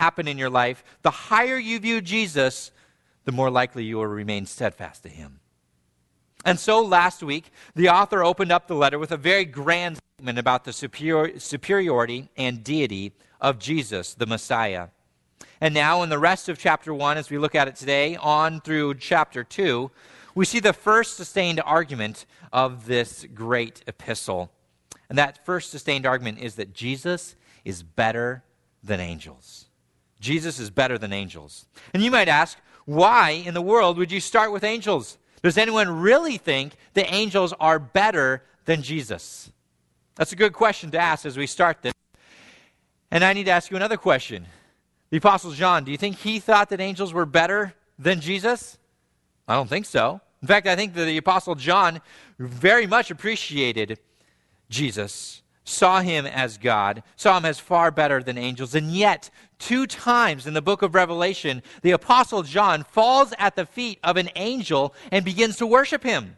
happen in your life, the higher you view Jesus, the more likely you will remain steadfast to him. And so last week, the author opened up the letter with a very grand statement about the superiority and deity of Jesus, the Messiah. And now in the rest of chapter 1, as we look at it today, on through chapter 2, we see the first sustained argument of this great epistle. And that first sustained argument is that Jesus is better than angels. Jesus is better than angels. And you might ask, why in the world would you start with angels? Does anyone really think the angels are better than Jesus? That's a good question to ask as we start this. And I need to ask you another question. The Apostle John, do you think he thought that angels were better than Jesus? I don't think so. In fact, I think that the Apostle John very much appreciated Jesus, saw him as God, saw him as far better than angels. And yet, 2 times in the book of Revelation, the Apostle John falls at the feet of an angel and begins to worship him.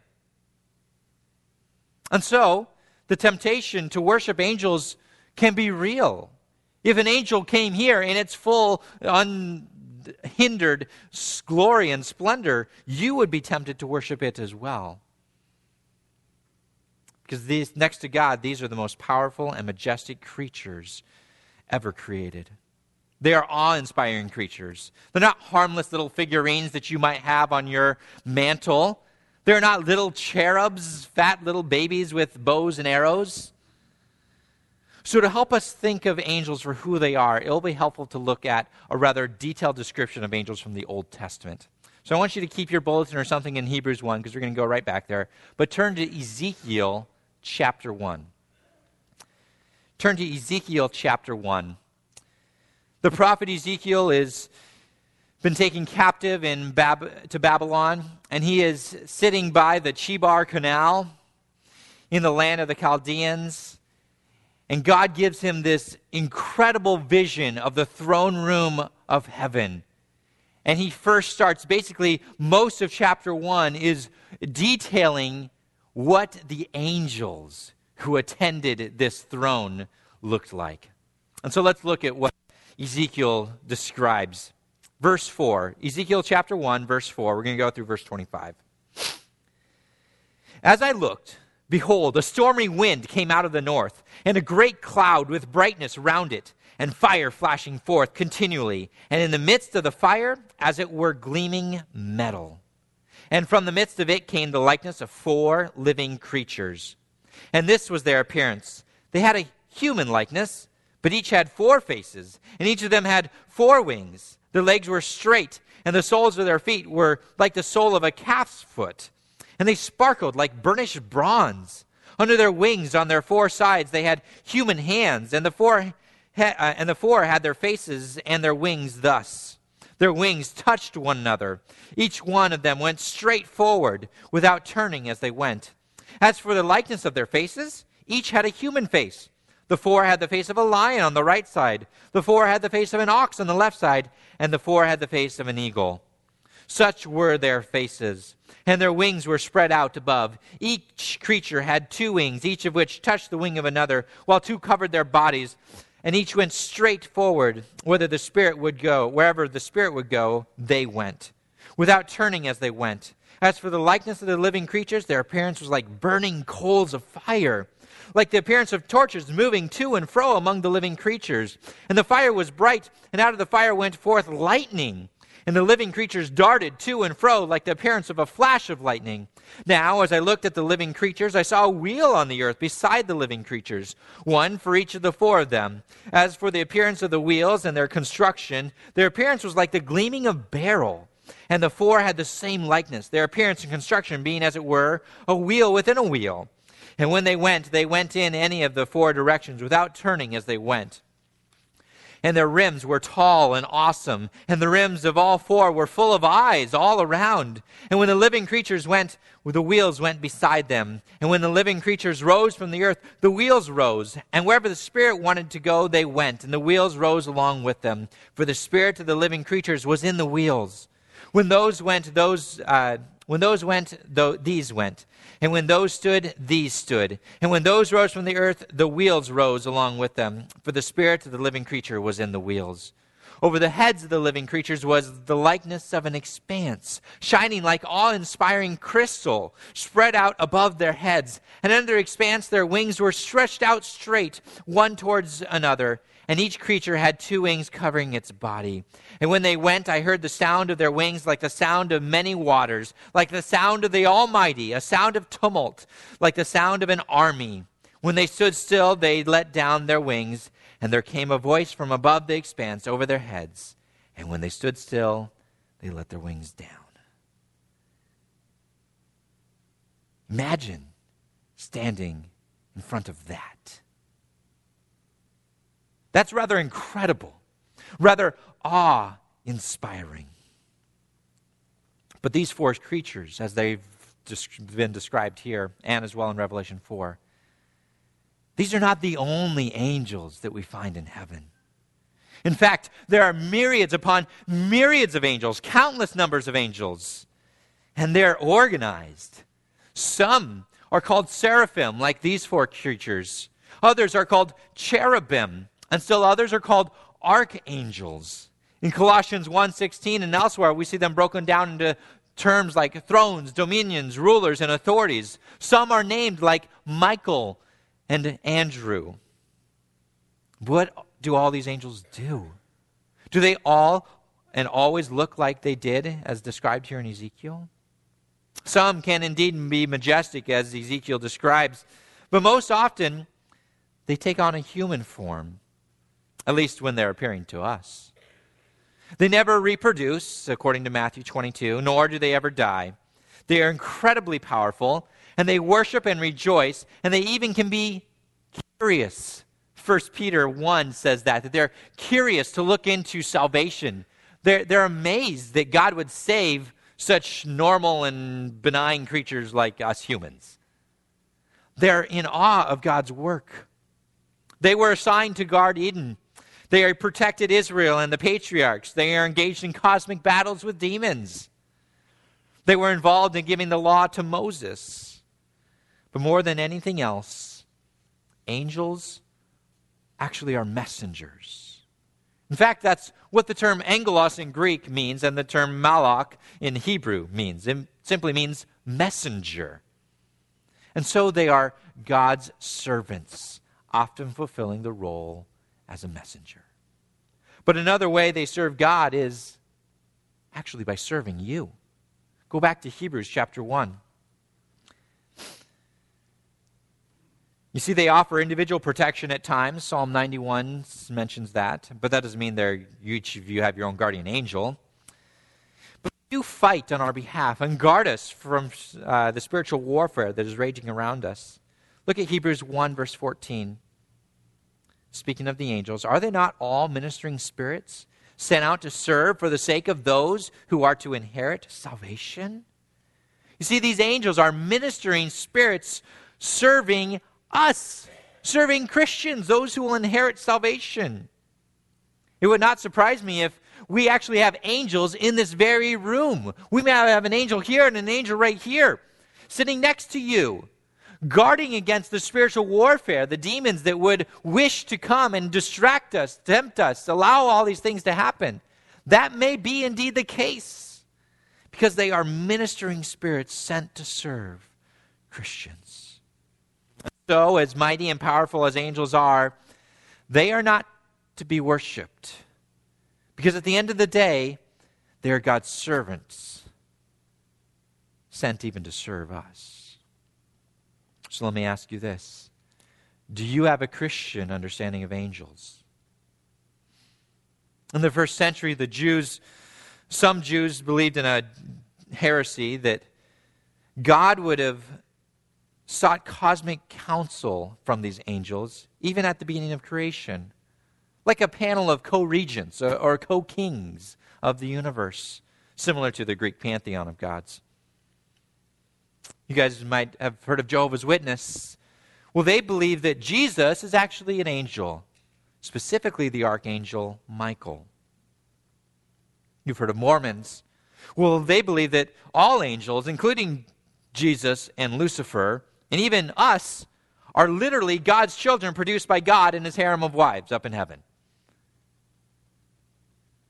And so, the temptation to worship angels can be real. If an angel came here in its full, unhindered glory and splendor, you would be tempted to worship it as well. Because these, next to God, these are the most powerful and majestic creatures ever created. They are awe-inspiring creatures. They're not harmless little figurines that you might have on your mantle. They're not little cherubs, fat little babies with bows and arrows. So to help us think of angels for who they are, it will be helpful to look at a rather detailed description of angels from the Old Testament. So I want you to keep your bulletin or something in Hebrews 1, because we're going to go right back there. But turn to Ezekiel chapter 1. Turn to Ezekiel chapter 1. The prophet Ezekiel has been taken captive to Babylon, and he is sitting by the Chebar Canal in the land of the Chaldeans. And God gives him this incredible vision of the throne room of heaven. And he first starts, basically, most of chapter 1 is detailing what the angels who attended this throne looked like. And so let's look at what Ezekiel describes. Verse 4, Ezekiel chapter 1, verse 4. We're going to go through verse 25. As I looked, behold, a stormy wind came out of the north, and a great cloud with brightness round it, and fire flashing forth continually, and in the midst of the fire, as it were gleaming metal. And from the midst of it came the likeness of 4 living creatures. And this was their appearance. They had a human likeness, but each had 4 faces, and each of them had 4 wings. Their legs were straight, and the soles of their feet were like the sole of a calf's foot. And they sparkled like burnished bronze. Under their wings, on their 4 sides, they had human hands, and the 4 had their faces and their wings thus. Their wings touched one another. Each one of them went straight forward, without turning as they went. As for the likeness of their faces, each had a human face. The 4 had the face of a lion on the right side. The 4 had the face of an ox on the left side. And the 4 had the face of an eagle. Such were their faces. And their wings were spread out above. Each creature had 2 wings, each of which touched the wing of another, while 2 covered their bodies. And each went straight forward, wherever the Spirit would go, they went, without turning as they went. As for the likeness of the living creatures, their appearance was like burning coals of fire, like the appearance of torches moving to and fro among the living creatures. And the fire was bright, and out of the fire went forth lightning. And the living creatures darted to and fro like the appearance of a flash of lightning. Now, as I looked at the living creatures, I saw a wheel on the earth beside the living creatures, one for each of the 4 of them. As for the appearance of the wheels and their construction, their appearance was like the gleaming of beryl. And the 4 had the same likeness, their appearance and construction being, as it were, a wheel within a wheel. And when they went in any of the 4 directions without turning as they went. And their rims were tall and awesome, and the rims of all 4 were full of eyes all around. And when the living creatures went, the wheels went beside them. And when the living creatures rose from the earth, the wheels rose. And wherever the Spirit wanted to go, they went, and the wheels rose along with them. For the spirit of the living creatures was in the wheels. When those went, these went. And when those stood, these stood. And when those rose from the earth, the wheels rose along with them. For the spirit of the living creature was in the wheels. over the heads of the living creatures was the likeness of an expanse, shining like awe-inspiring crystal, spread out above their heads. And under the expanse their wings were stretched out straight, one towards another, and each creature had 2 wings covering its body. And when they went, I heard the sound of their wings like the sound of many waters, like the sound of the Almighty, a sound of tumult, like the sound of an army. When they stood still, they let down their wings, and there came a voice from above the expanse over their heads. And when they stood still, they let their wings down. Imagine standing in front of that. That's rather incredible, rather awe-inspiring. But these 4 creatures, as they've been described here, and as well in Revelation 4, these are not the only angels that we find in heaven. In fact, there are myriads upon myriads of angels, countless numbers of angels, and they're organized. Some are called seraphim, like these 4 creatures. Others are called cherubim, and still others are called archangels. In Colossians 1:16 and elsewhere, we see them broken down into terms like thrones, dominions, rulers, and authorities. Some are named like Michael and Andrew. What do all these angels do? Do they all and always look like they did as described here in Ezekiel? Some can indeed be majestic as Ezekiel describes, but most often they take on a human form, at least when they're appearing to us. They never reproduce, according to Matthew 22, nor do they ever die. They are incredibly powerful, and they worship and rejoice, and they even can be curious. 1 Peter 1 says that they're curious to look into salvation. They're amazed that God would save such normal and benign creatures like us humans. They're in awe of God's work. They were assigned to guard Eden. They protected Israel and the patriarchs. They are engaged in cosmic battles with demons. They were involved in giving the law to Moses. But more than anything else, angels actually are messengers. In fact, that's what the term angelos in Greek means, and the term malach in Hebrew means. It simply means messenger. And so they are God's servants, often fulfilling the role as a messenger. But another way they serve God is actually by serving you. Go back to Hebrews chapter 1. You see, they offer individual protection at times. Psalm 91 mentions that. But that doesn't mean each of you have your own guardian angel. But they do fight on our behalf and guard us from the spiritual warfare that is raging around us. Look at Hebrews 1, verse 14. Speaking of the angels, are they not all ministering spirits sent out to serve for the sake of those who are to inherit salvation? You see, these angels are ministering spirits serving us, serving Christians, those who will inherit salvation. It would not surprise me if we actually have angels in this very room. We may have an angel here and an angel right here, sitting next to you, guarding against the spiritual warfare, the demons that would wish to come and distract us, tempt us, allow all these things to happen. That may be indeed the case, because they are ministering spirits sent to serve Christians. So, as mighty and powerful as angels are, they are not to be worshipped, because at the end of the day, they are God's servants, sent even to serve us. So let me ask you this. Do you have a Christian understanding of angels? In the first century, some Jews believed in a heresy that God would have sought cosmic counsel from these angels, even at the beginning of creation, like a panel of co-regents or co-kings of the universe, similar to the Greek pantheon of gods. You guys might have heard of Jehovah's Witness. Well, they believe that Jesus is actually an angel, specifically the archangel Michael. You've heard of Mormons. Well, they believe that all angels, including Jesus and Lucifer, and even us, are literally God's children produced by God and his harem of wives up in heaven.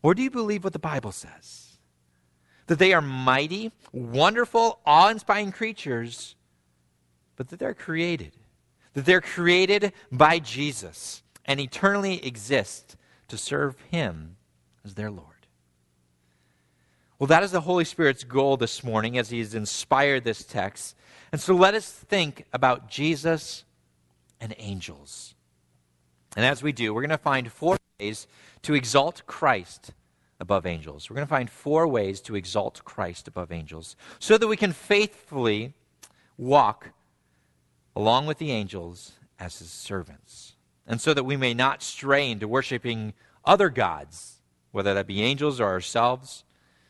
Or do you believe what the Bible says? That they are mighty, wonderful, awe-inspiring creatures, but that they're created. That they're created by Jesus and eternally exist to serve him as their Lord. Well, that is the Holy Spirit's goal this morning as he has inspired this text. And so let us think about Jesus and angels. And as we do, we're going to find 4 ways to exalt Christ above angels. We're going to find 4 ways to exalt Christ above angels so that we can faithfully walk along with the angels as his servants. And so that we may not stray into worshiping other gods, whether that be angels or ourselves.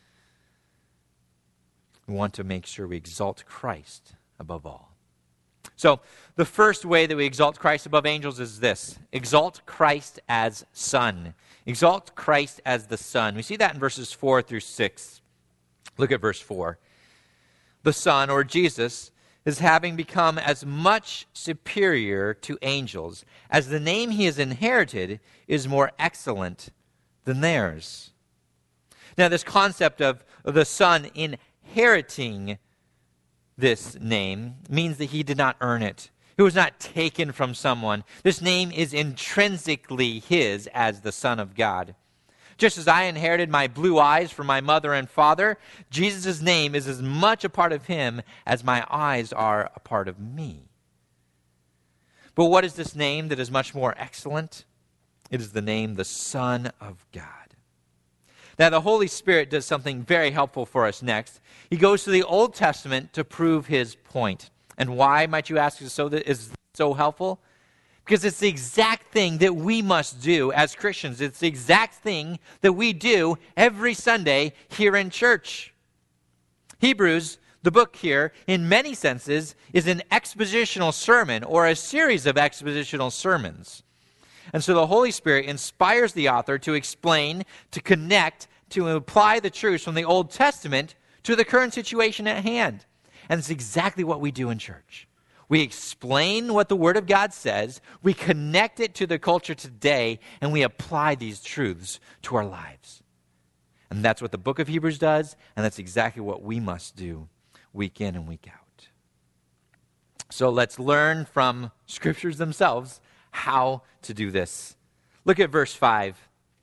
We want to make sure we exalt Christ above all. So, the first way that we exalt Christ above angels is this. Exalt Christ as Son. Exalt Christ as the Son. We see that in verses 4 through 6. Look at verse 4. The Son, or Jesus, is having become as much superior to angels as the name he has inherited is more excellent than theirs. Now, this concept of the Son inheriting this name means that he did not earn it. It was not taken from someone. This name is intrinsically his as the Son of God. Just as I inherited my blue eyes from my mother and father, Jesus' name is as much a part of him as my eyes are a part of me. But what is this name that is much more excellent? It is the name, the Son of God. Now, the Holy Spirit does something very helpful for us next. He goes to the Old Testament to prove his point. And why, might you ask, is so helpful? Because it's the exact thing that we must do as Christians. It's the exact thing that we do every Sunday here in church. Hebrews, the book here, in many senses, is an expositional sermon or a series of expositional sermons. And so the Holy Spirit inspires the author to explain, to connect, to apply the truths from the Old Testament to the current situation at hand. And it's exactly what we do in church. We explain what the Word of God says, we connect it to the culture today, and we apply these truths to our lives. And that's what the book of Hebrews does, and that's exactly what we must do week in and week out. So let's learn from Scriptures themselves how to do this. Look at verse 5.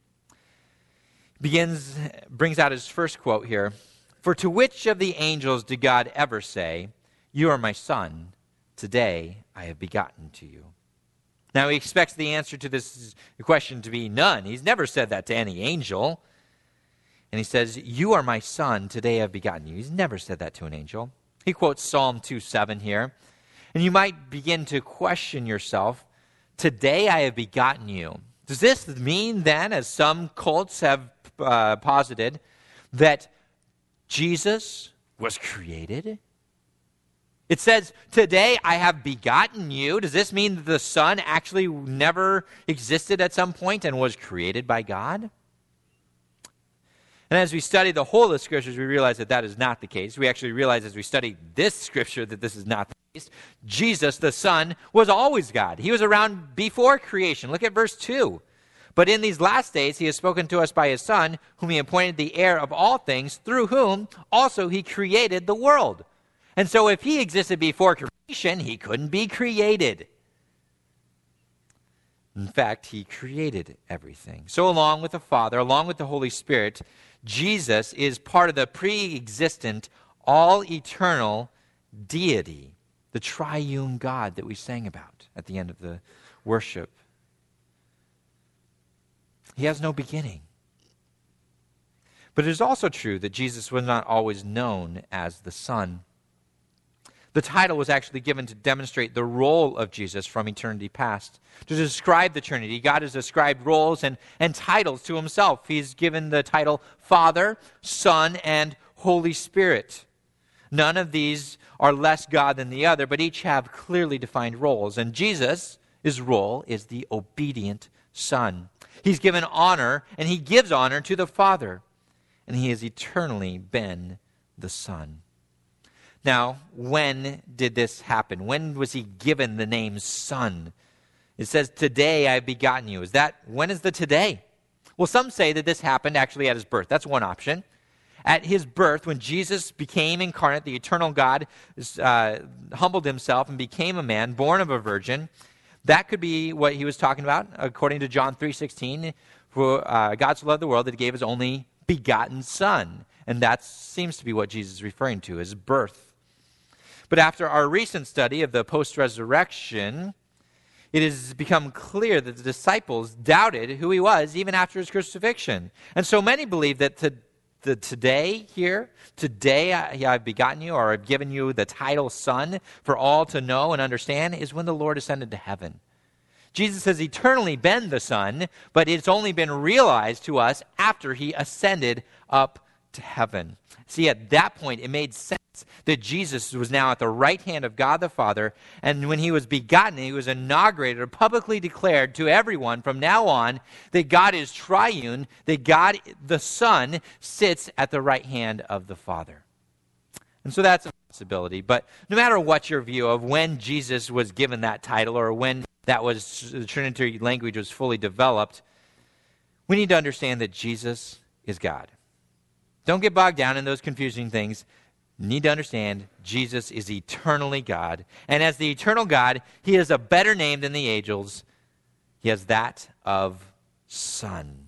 Brings out his first quote here. For to which of the angels did God ever say, "You are my son, today I have begotten to you"? Now he expects the answer to this question to be none. He's never said that to any angel. And he says, "You are my son, today I have begotten you." He's never said that to an angel. He quotes Psalm 2:7 here. And you might begin to question yourself, today I have begotten you. Does this mean then, as some cults have posited, that Jesus was created? It says, today I have begotten you. Does this mean that the Son actually never existed at some point and was created by God? And as we study the whole of the Scriptures, we realize that that is not the case. We actually realize as we study this Scripture that this is not the case. Jesus, the Son, was always God. He was around before creation. Look at verse 2. But in these last days he has spoken to us by his Son, whom he appointed the heir of all things, through whom also he created the world. And so if he existed before creation, he couldn't be created. In fact, he created everything. So along with the Father, along with the Holy Spirit, Jesus is part of the pre-existent, all-eternal deity, the triune God that we sang about at the end of the worship. He has no beginning. But it is also true that Jesus was not always known as the Son. The title was actually given to demonstrate the role of Jesus from eternity past. To describe the Trinity, God has ascribed roles and titles to himself. He's given the title Father, Son, and Holy Spirit. None of these are less God than the other, but each have clearly defined roles. And Jesus, his role is the obedient Son. He's given honor, and he gives honor to the Father. And he has eternally been the Son. Now, when did this happen? When was he given the name Son? It says, today I have begotten you. When is the today? Well, some say that this happened actually at his birth. That's one option. At his birth, when Jesus became incarnate, the eternal God humbled himself and became a man, born of a virgin. That could be what he was talking about, according to John 3:16. For God so loved the world that he gave his only begotten Son. And that seems to be what Jesus is referring to, his birth. But after our recent study of the post-resurrection, it has become clear that the disciples doubted who he was even after his crucifixion. And so many believe that today I've begotten you, or I've given you the title Son for all to know and understand, is when the Lord ascended to heaven. Jesus has eternally been the Son, but it's only been realized to us after he ascended up to heaven. See, at that point, it made sense that Jesus was now at the right hand of God the Father, and when he was begotten, he was inaugurated or publicly declared to everyone from now on that God is triune, that God the Son sits at the right hand of the Father. And so that's a possibility. But no matter what your view of when Jesus was given that title or when that was the Trinitary language was fully developed, we need to understand that Jesus is God. Don't get bogged down in those confusing things. You need to understand Jesus is eternally God. And as the eternal God, he has a better name than the angels. He has that of Son.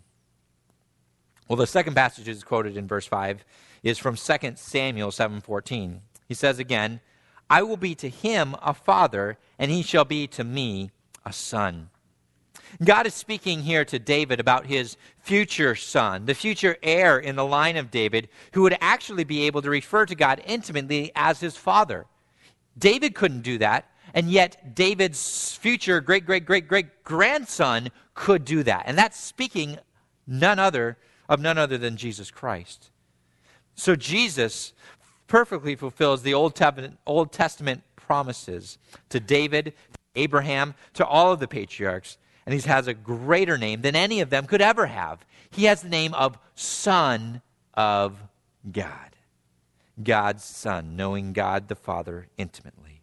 Well, the second passage is quoted in verse 5 is from 2 Samuel 7:14. He says again, I will be to him a father, and he shall be to me a son. God is speaking here to David about his future son, the future heir in the line of David, who would actually be able to refer to God intimately as his father. David couldn't do that, and yet David's future great-great-great-great-grandson could do that. And that's speaking none other than Jesus Christ. So Jesus perfectly fulfills the Old Testament promises to David, to Abraham, to all of the patriarchs. And he has a greater name than any of them could ever have. He has the name of Son of God. God's Son, knowing God the Father intimately.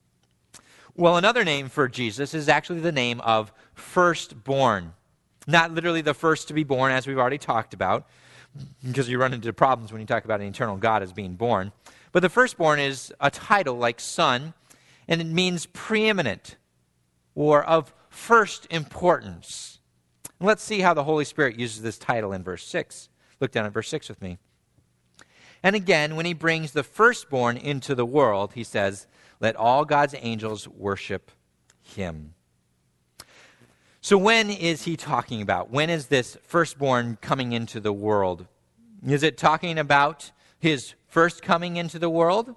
Well, another name for Jesus is actually the name of firstborn. Not literally the first to be born, as we've already talked about, because you run into problems when you talk about an eternal God as being born. But the firstborn is a title like son, and it means preeminent or of first importance. And let's see how the Holy Spirit uses this title in verse 6. Look down at verse 6 with me. And again, when he brings the firstborn into the world, he says, let all God's angels worship him. So when is he talking about? When is this firstborn coming into the world? Is it talking about his first coming into the world?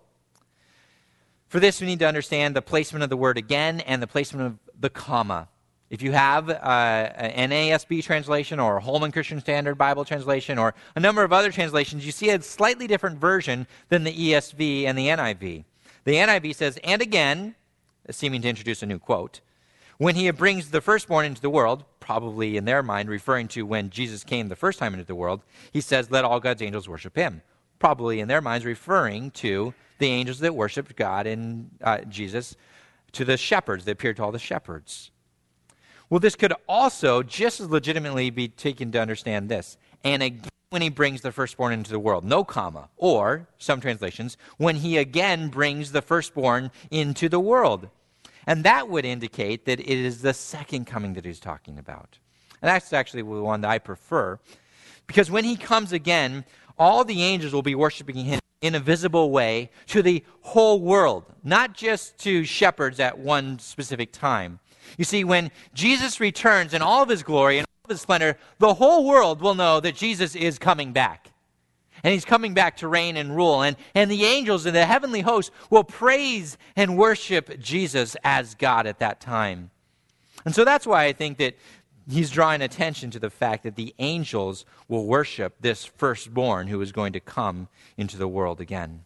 For this, we need to understand the placement of the word again and the placement of the comma. If you have an NASB translation or a Holman Christian Standard Bible translation or a number of other translations, you see a slightly different version than the ESV and the NIV. The NIV says, and again, seeming to introduce a new quote, when he brings the firstborn into the world, probably in their mind referring to when Jesus came the first time into the world, he says, let all God's angels worship him. Probably in their minds referring to the angels that worshiped God and Jesus, to the shepherds that appeared to all the shepherds. Well, this could also just as legitimately be taken to understand this. And again, when he brings the firstborn into the world, no comma. Or, some translations, when he again brings the firstborn into the world. And that would indicate that it is the second coming that he's talking about. And that's actually the one that I prefer. Because when he comes again, all the angels will be worshiping him in a visible way to the whole world, not just to shepherds at one specific time. You see, when Jesus returns in all of his glory and all of his splendor, the whole world will know that Jesus is coming back. And he's coming back to reign and rule. And the angels and the heavenly hosts will praise and worship Jesus as God at that time. And so that's why I think that he's drawing attention to the fact that the angels will worship this firstborn who is going to come into the world again.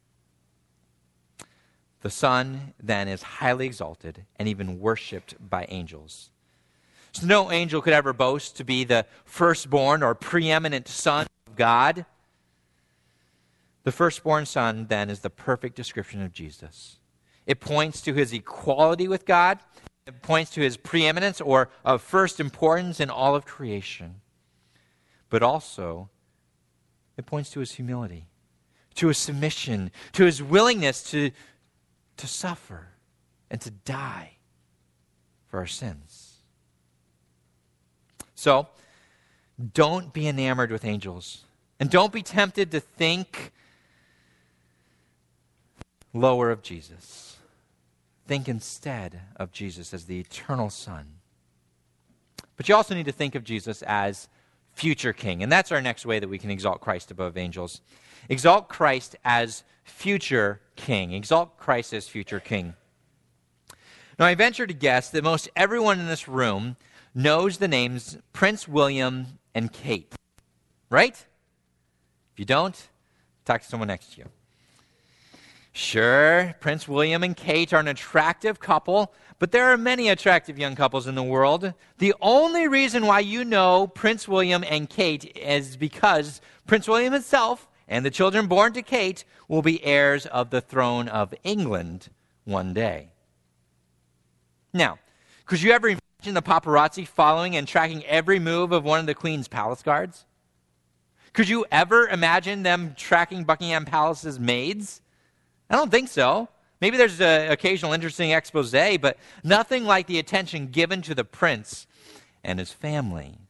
The Son then is highly exalted and even worshipped by angels. So no angel could ever boast to be the firstborn or preeminent Son of God. The firstborn Son then is the perfect description of Jesus. It points to his equality with God. It points to his preeminence or of first importance in all of creation. but also it points to his humility, to his submission, to his willingness to suffer and to die for our sins. So, don't be enamored with angels, and don't be tempted to think lower of Jesus. Think instead of Jesus as the eternal Son. But you also need to think of Jesus as future King, and that's our next way that we can exalt Christ above angels. Exalt Christ as future King. Exalt Christ as future King. Now, I venture to guess that most everyone in this room knows the names Prince William and Kate, right? If you don't, talk to someone next to you. Sure, Prince William and Kate are an attractive couple, but there are many attractive young couples in the world. The only reason why you know Prince William and Kate is because Prince William himself and the children born to Kate will be heirs of the throne of England one day. Now, could you ever imagine the paparazzi following and tracking every move of one of the Queen's palace guards? Could you ever imagine them tracking Buckingham Palace's maids? I don't think so. Maybe there's an occasional interesting expose, but nothing like the attention given to the prince and his family.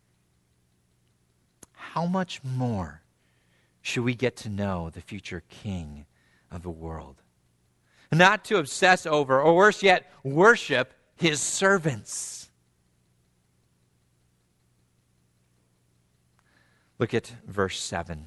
How much more should we get to know the future king of the world? Not to obsess over, or worse yet, worship his servants. Look at verse 7.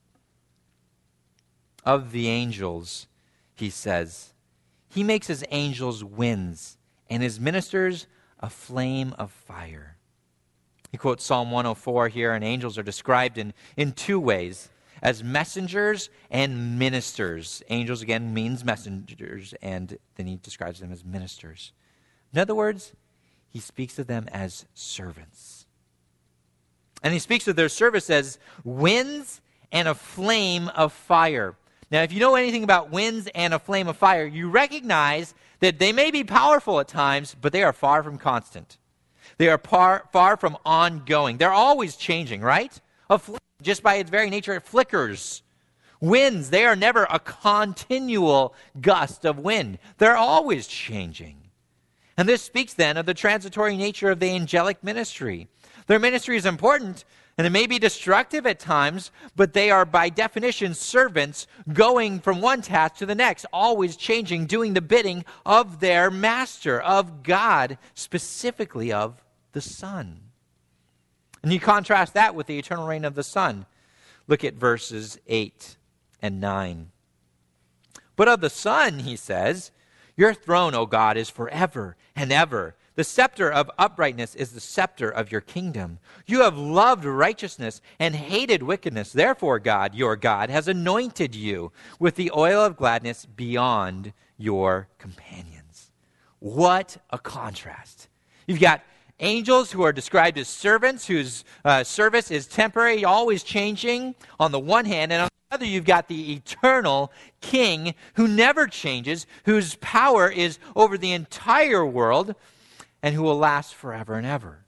Of the angels, he says, he makes his angels winds and his ministers a flame of fire. He quotes Psalm 104 here, and angels are described in two ways, as messengers and ministers. Angels, again, means messengers, and then he describes them as ministers. In other words, he speaks of them as servants. And he speaks of their service as winds and a flame of fire. Now, if you know anything about winds and a flame of fire, you recognize that they may be powerful at times, but they are far from constant. They are far from ongoing. They're always changing, right? A flame, just by its very nature, it flickers. Winds, they are never a continual gust of wind. They're always changing. And this speaks then of the transitory nature of the angelic ministry. Their ministry is important, and it may be destructive at times, but they are by definition servants going from one task to the next, always changing, doing the bidding of their master, of God, specifically of the Son. And you contrast that with the eternal reign of the Son. Look at verses 8 and 9. But of the Son, he says, your throne, O God, is forever and ever. The scepter of uprightness is the scepter of your kingdom. You have loved righteousness and hated wickedness. Therefore, God, your God, has anointed you with the oil of gladness beyond your companions. What a contrast. You've got angels who are described as servants, whose service is temporary, always changing on the one hand, and on the other you've got the eternal King who never changes, whose power is over the entire world, and who will last forever and ever.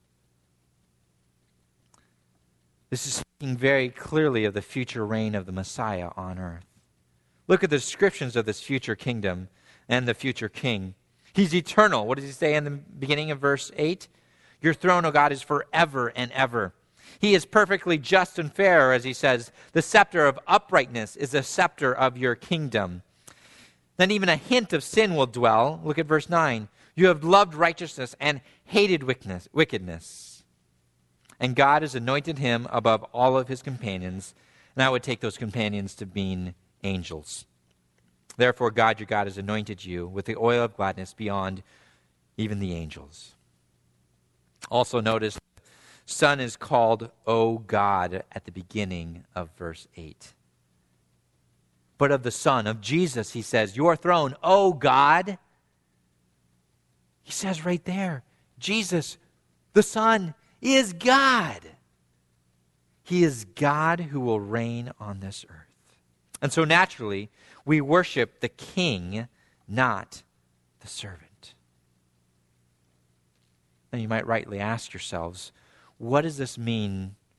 This is speaking very clearly of the future reign of the Messiah on earth. Look at the descriptions of this future kingdom and the future king. He's eternal. What does he say in the beginning of verse 8? Your throne, O God, is forever and ever. He is perfectly just and fair, as he says. The scepter of uprightness is the scepter of your kingdom. Then even a hint of sin will dwell. Look at verse 9. You have loved righteousness and hated wickedness. And God has anointed him above all of his companions. And I would take those companions to mean angels. Therefore, God, your God, has anointed you with the oil of gladness beyond even the angels. Also notice, the Son is called, O God, at the beginning of verse 8. But of the Son, of Jesus, he says, your throne, O God. He says right there, Jesus, the Son, is God. He is God who will reign on this earth. And so naturally, we worship the King, not the servant. And you might rightly ask yourselves, what does this mean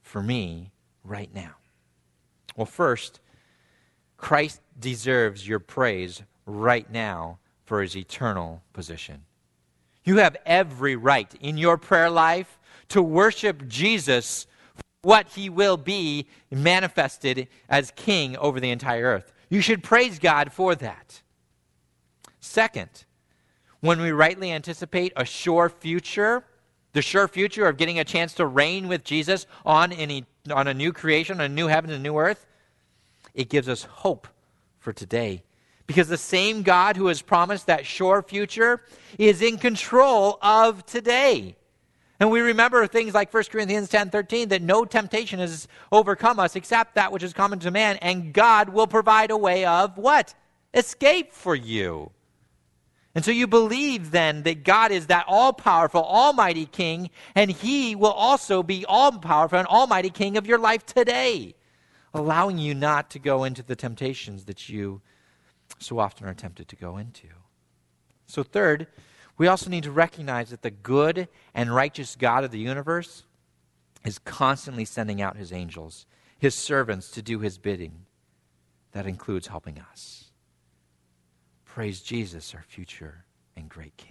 for me right now? Well, first, Christ deserves your praise right now for his eternal position. You have every right in your prayer life to worship Jesus for what he will be manifested as king over the entire earth. You should praise God for that. Second, when we rightly anticipate a sure future, the sure future of getting a chance to reign with Jesus on a new creation, a new heaven and a new earth, it gives us hope for today. Because the same God who has promised that sure future is in control of today. And we remember things like 1 Corinthians 10:13, that no temptation has overcome us except that which is common to man, and God will provide a way of what? Escape for you. And so you believe then that God is that all-powerful, almighty king, and he will also be all-powerful and almighty king of your life today, allowing you not to go into the temptations that you so often are tempted to go into. So third, we also need to recognize that the good and righteous God of the universe is constantly sending out his angels, his servants, to do his bidding. That includes helping us. Praise Jesus, our future and great King.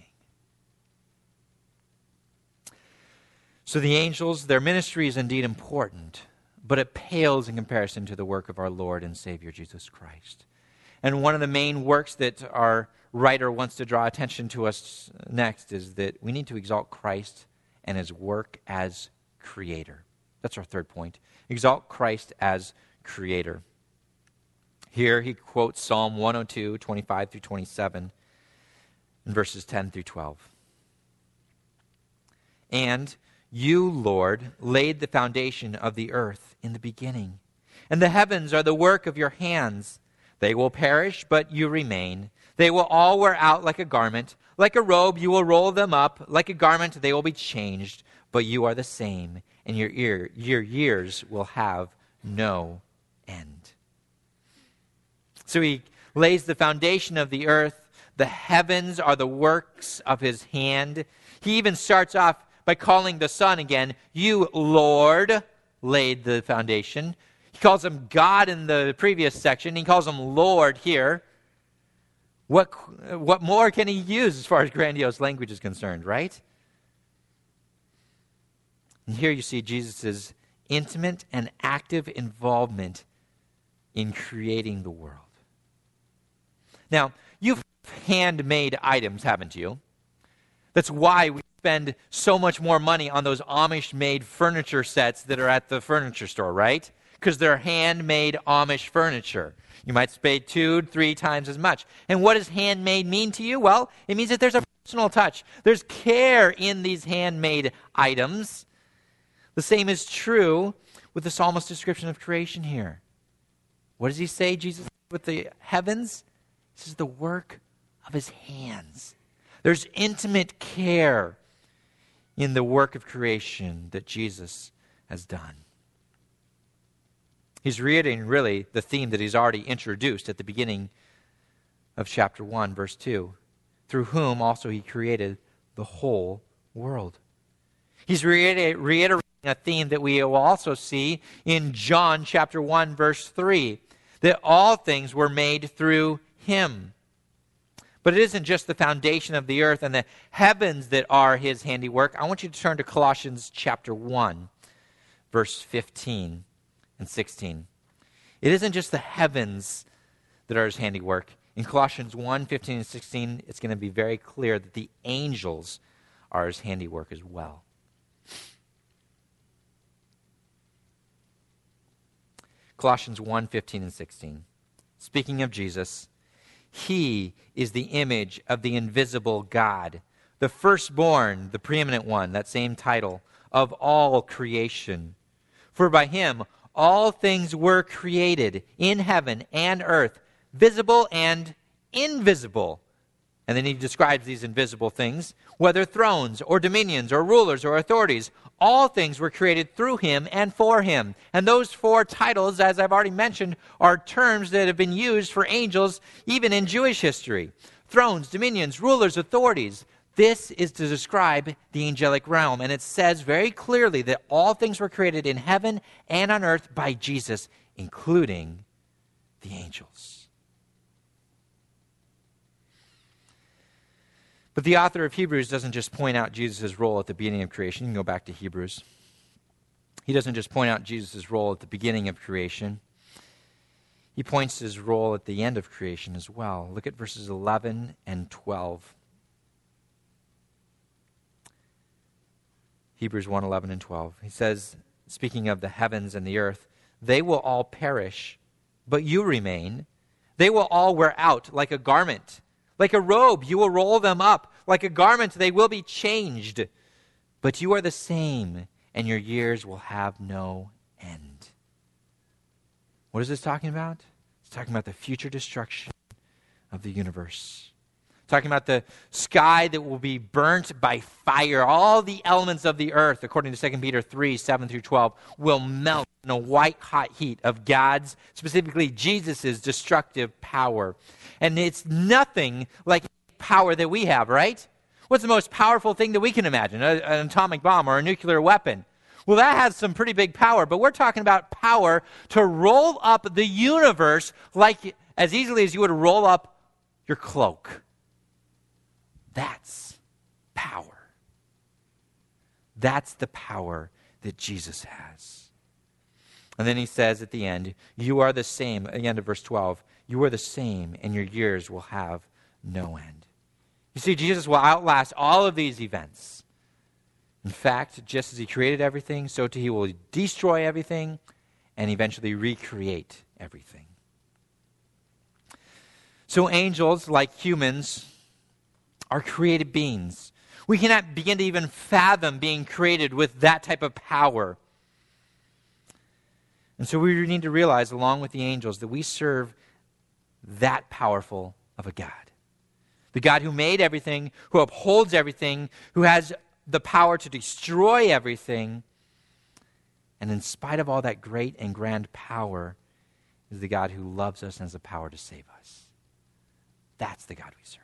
So the angels, their ministry is indeed important, but it pales in comparison to the work of our Lord and Savior Jesus Christ. And one of the main works that our writer wants to draw attention to us next is that we need to exalt Christ and his work as creator. That's our third point. Exalt Christ as creator. Here he quotes Psalm 102, 25 through 27, and verses 10 through 12. And you, Lord, laid the foundation of the earth in the beginning, and the heavens are the work of your hands. They will perish, but you remain. They will all wear out like a garment. Like a robe, you will roll them up. Like a garment, they will be changed. But you are the same, and your years will have no end. So he lays the foundation of the earth. The heavens are the works of his hand. He even starts off by calling the sun again, you, Lord, laid the foundation. He calls him God in the previous section. He calls him Lord here. What more can he use as far as grandiose language is concerned, right? And here you see Jesus' intimate and active involvement in creating the world. Now, you've handmade items, haven't you? That's why we spend so much more money on those Amish-made furniture sets that are at the furniture store, right? Because they're handmade Amish furniture. You might pay 2-3 times as much. And what does handmade mean to you? Well, it means that there's a personal touch. There's care in these handmade items. The same is true with the psalmist's description of creation here. What does he say, Jesus, with the heavens? This is the work of his hands. There's intimate care in the work of creation that Jesus has done. He's reiterating really the theme that he's already introduced at the beginning of chapter 1, verse 2, through whom also he created the whole world. He's reiterating a theme that we will also see in John chapter 1, verse 3, that all things were made through him. But it isn't just the foundation of the earth and the heavens that are his handiwork. I want you to turn to Colossians chapter 1, verse 15 and 16. It isn't just the heavens that are his handiwork. In Colossians 1, 15 and 16, it's going to be very clear that the angels are his handiwork as well. Colossians 1, 15 and 16. Speaking of Jesus, he is the image of the invisible God, the firstborn, the preeminent one, that same title, of all creation. For by him all things were created in heaven and earth, visible and invisible. And then he describes these invisible things, whether thrones or dominions or rulers or authorities. All things were created through him and for him. And those four titles, as I've already mentioned, are terms that have been used for angels even in Jewish history. Thrones, dominions, rulers, authorities. This is to describe the angelic realm, and it says very clearly that all things were created in heaven and on earth by Jesus, including the angels. But the author of Hebrews doesn't just point out Jesus' role at the beginning of creation. You can go back to Hebrews. He doesn't just point out Jesus' role at the beginning of creation. He points to his role at the end of creation as well. Look at verses 11 and 12. Hebrews 1, 11 and 12. He says, speaking of the heavens and the earth, they will all perish, but you remain. They will all wear out like a garment. Like a robe, you will roll them up. Like a garment, they will be changed. But you are the same, and your years will have no end. What is this talking about? It's talking about the future destruction of the universe. Talking about the sky that will be burnt by fire. All the elements of the earth, according to 2 Peter 3, 7 through 12, will melt in a white-hot heat of God's, specifically Jesus' destructive power. And it's nothing like power that we have, right? What's the most powerful thing that we can imagine? An atomic bomb or a nuclear weapon. Well, that has some pretty big power, but we're talking about power to roll up the universe like as easily as you would roll up your cloak. That's power. That's the power that Jesus has. And then he says at the end, you are the same, at the end of verse 12, you are the same, and your years will have no end. You see, Jesus will outlast all of these events. In fact, just as he created everything, so too he will destroy everything and eventually recreate everything. So angels, like humans, are created beings. We cannot begin to even fathom being created with that type of power. And so we need to realize, along with the angels, that we serve that powerful of a God. The God who made everything, who upholds everything, who has the power to destroy everything. And in spite of all that great and grand power, is the God who loves us and has the power to save us. That's the God we serve.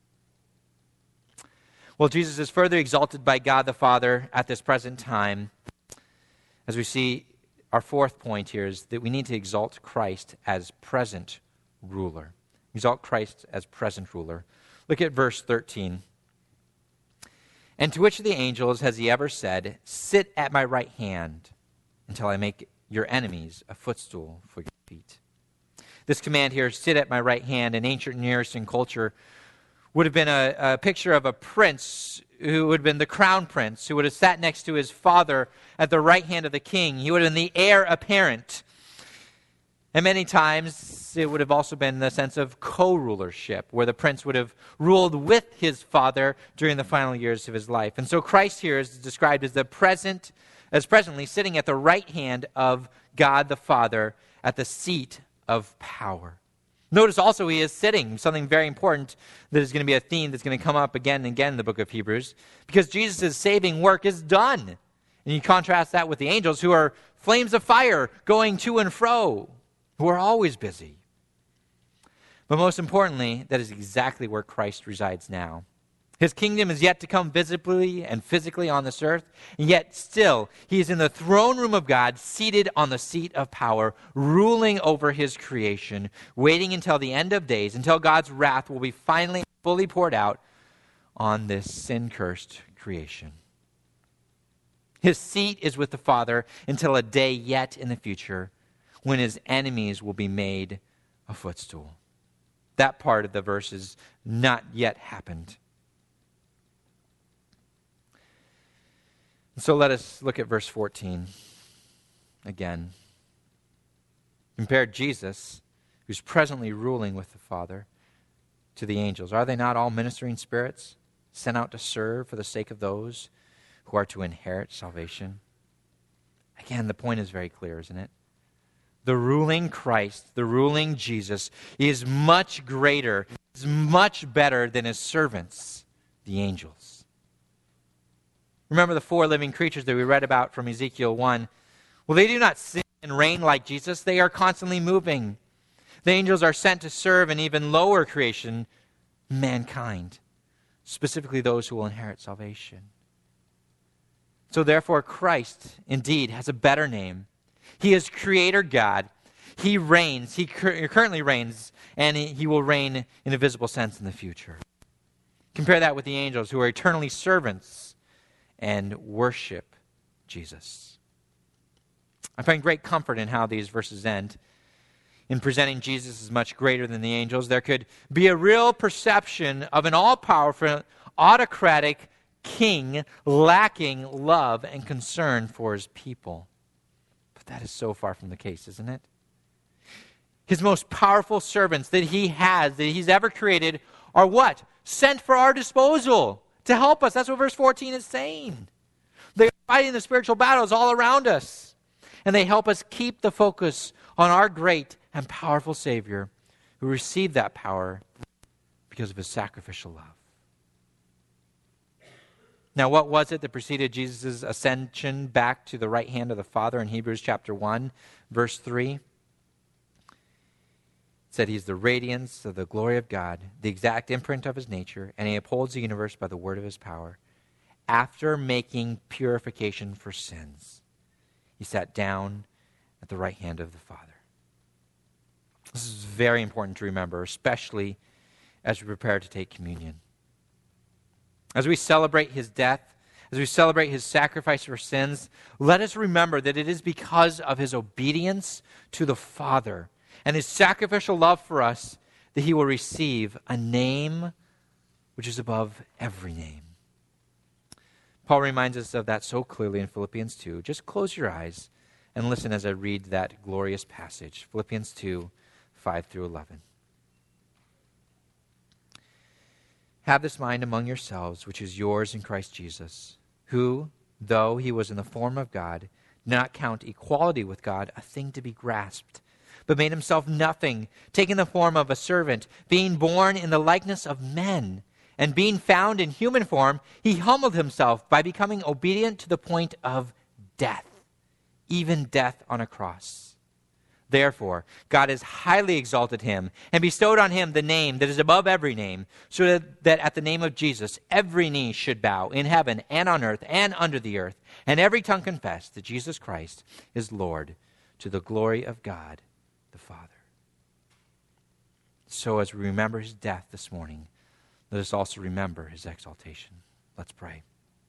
Well, Jesus is further exalted by God the Father at this present time. As we see, our fourth point here is that we need to exalt Christ as present ruler. Exalt Christ as present ruler. Look at verse 13. And to which of the angels has he ever said, sit at my right hand until I make your enemies a footstool for your feet? This command here, sit at my right hand, in ancient Near Eastern culture, would have been a picture of a prince who would have been the crown prince, who would have sat next to his father at the right hand of the king. He would have been the heir apparent. And many times it would have also been the sense of co-rulership, where the prince would have ruled with his father during the final years of his life. And so Christ here is described as presently sitting at the right hand of God the Father at the seat of power. Notice also he is sitting, something very important that is going to be a theme that's going to come up again and again in the book of Hebrews, because Jesus' saving work is done. And you contrast that with the angels, who are flames of fire going to and fro, who are always busy. But most importantly, that is exactly where Christ resides now. His kingdom is yet to come visibly and physically on this earth, and yet still he is in the throne room of God, seated on the seat of power, ruling over his creation, waiting until the end of days, until God's wrath will be finally fully poured out on this sin-cursed creation. His seat is with the Father until a day yet in the future when his enemies will be made a footstool. That part of the verse is not yet happened. So let us look at verse 14 again. Compare Jesus, who's presently ruling with the Father, to the angels. Are they not all ministering spirits sent out to serve for the sake of those who are to inherit salvation? Again, the point is very clear, isn't it? The ruling Christ, the ruling Jesus, is much greater, is much better than his servants, the angels. Remember the four living creatures that we read about from Ezekiel 1. Well, they do not sit and reign like Jesus. They are constantly moving. The angels are sent to serve an even lower creation, mankind. specifically those who will inherit salvation. So therefore, Christ indeed has a better name. He is Creator God. He reigns. He currently reigns, and he will reign in a visible sense in the future. Compare that with the angels, who are eternally servants and worship Jesus. I find great comfort in how these verses end. In presenting Jesus as much greater than the angels, there could be a real perception of an all-powerful, autocratic king lacking love and concern for his people. But that is so far from the case, isn't it? His most powerful servants that he's ever created are what? Sent for our disposal to help us. That's what verse 14 is saying. They're fighting the spiritual battles all around us. And they help us keep the focus on our great and powerful Savior who received that power because of his sacrificial love. Now, what was it that preceded Jesus' ascension back to the right hand of the Father in Hebrews chapter 1, verse 3? It said he's the radiance of the glory of God, the exact imprint of his nature, and he upholds the universe by the word of his power. After making purification for sins, he sat down at the right hand of the Father. This is very important to remember, especially as we prepare to take communion. As we celebrate his death, as we celebrate his sacrifice for sins, let us remember that it is because of his obedience to the Father and his sacrificial love for us that he will receive a name which is above every name. Paul reminds us of that so clearly in Philippians 2. Just close your eyes and listen as I read that glorious passage. Philippians 2, 5 through 11. Have this mind among yourselves, which is yours in Christ Jesus, who, though he was in the form of God, did not count equality with God a thing to be grasped, but made himself nothing, taking the form of a servant, being born in the likeness of men, and being found in human form, he humbled himself by becoming obedient to the point of death, even death on a cross. Therefore, God has highly exalted him and bestowed on him the name that is above every name, so that at the name of Jesus every knee should bow in heaven and on earth and under the earth, and every tongue confess that Jesus Christ is Lord, to the glory of God the Father. So as we remember his death this morning, let us also remember his exaltation. Let's pray.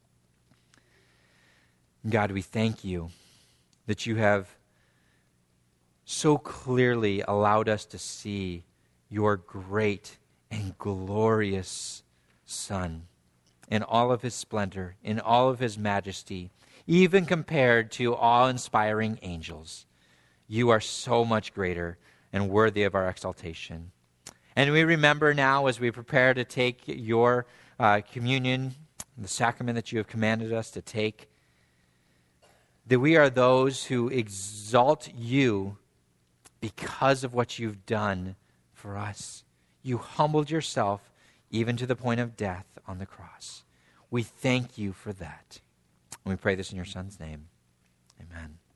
God, we thank you that you have so clearly allowed us to see your great and glorious Son in all of his splendor, in all of his majesty, even compared to awe-inspiring angels. You are so much greater and worthy of our exaltation. And we remember now, as we prepare to take your communion, the sacrament that you have commanded us to take, that we are those who exalt you because of what you've done for us. You humbled yourself even to the point of death on the cross. We thank you for that. And we pray this in your Son's name. Amen.